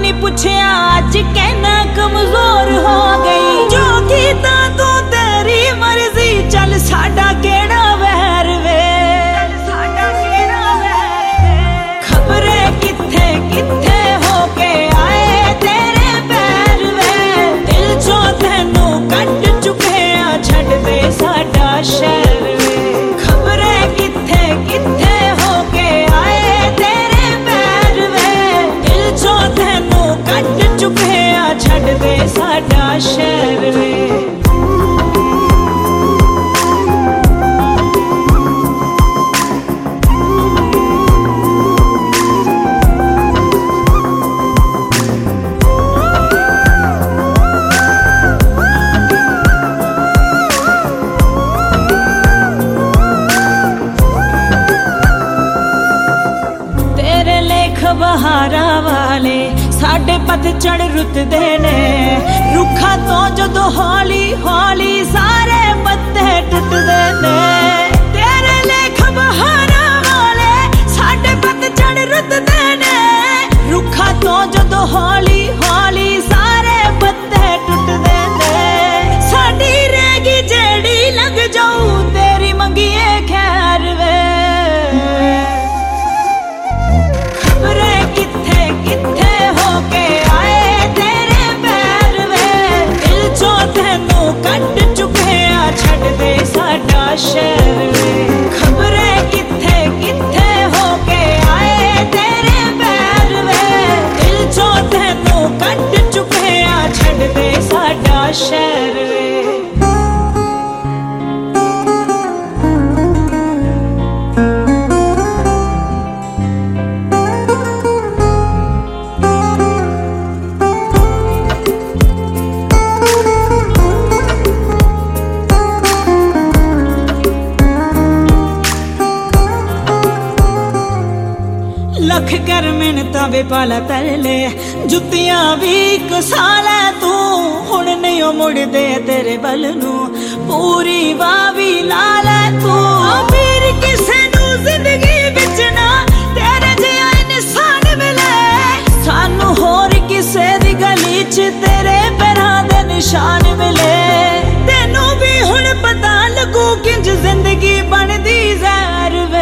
नहीं पूछया अज कहना कमजोर हो गई। जो कीता तू तेरी मर्जी, चल साडा केड़ा वैर वे, खबरे किथे किथे होके आए तेरे पैर वे। दिल चो तेनू कट चुके आ, छड़ दे साडा शहर वे। खबरे किथे किथे होके आए तेरे पैर वे। दिल चो तेनू कट चुके आ, छड़ दे साडा शहर वे। बहारा वाले साडे पतझड़ रुतदे ने, रुखा तो जदों हौली हौली सारे पत्ते टुटदे ने। तेरे लेख बहारा वाले साडे पतझड़ रुतदे ने, रुखा तो जदों हौली हौली सारे पत्ते टुटदे ने। साडी रहेगी जेड़ी लंघ जाऊ तेरी मंगिए खैर वे। किथे होके आए तेरे पैर वे। दिल चो तेनू कट चुके आ, छड़ दे साडा शहर वे। खबरे किथे किथे होके आए तेरे पैर वे। दिल चो तेनू कट चुके आ, छड़ दे साडा शहर वे। लख कर मिन्नतां वे पाला तरले, जुत्तियां भी कसा लै तू। हुण नहीं ओ मुड़दे तेरे बल नू, पूरी वाह भी ला लै तू। फिर किसे नू जिंदगी विच ना तेरे जिहा इंसान मिले, सानू होर किसे दी गली च तेरे पैरां दे निशान मिले। तेनू भी हुण पता लगू किंज जिंदगी बनदी ज़हर वे।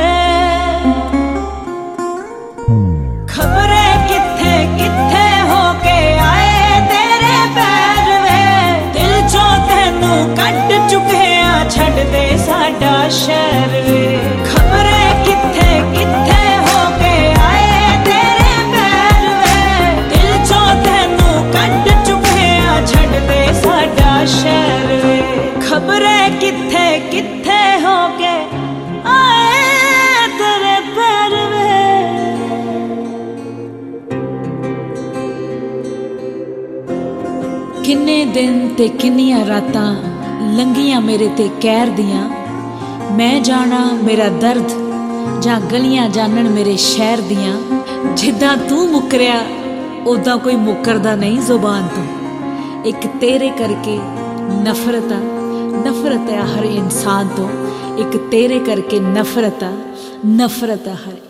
खबरे किथे किथे होके आए तेरे पैर वे। दिल चो तेनू कट चुके आ, छड़ दे साडा शहर वे। खबरे किथे किथे होके आए तेरे पैर वे। दिल चो तेनू कट चुके आ, छड़ दे साडा शहर वे। खबरे किथे किथे होके आए तेरे पैर वे। किन्ने दिन ते किन्नियां रातां लंघियां मेरे ते कहर दियां। मैं जाना मेरा दर्द जां गलियां जानन मेरे शहर दियां। जिद्दां तू मुकरिया उदां कोई मुकरदा नहीं जुबान तो। एक तेरे करके नफरत है हर इंसान तो। एक तेरे करके नफरत है हर